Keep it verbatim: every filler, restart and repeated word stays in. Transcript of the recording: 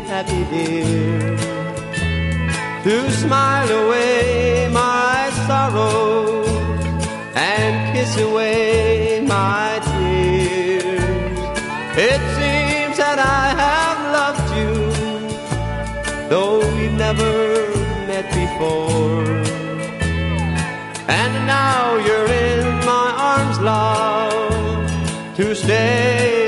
happy, dear, to smile away my sorrow and kiss away my tears. It seems that I have loved you, though we've never met before. And now you're in my arms, love, to stay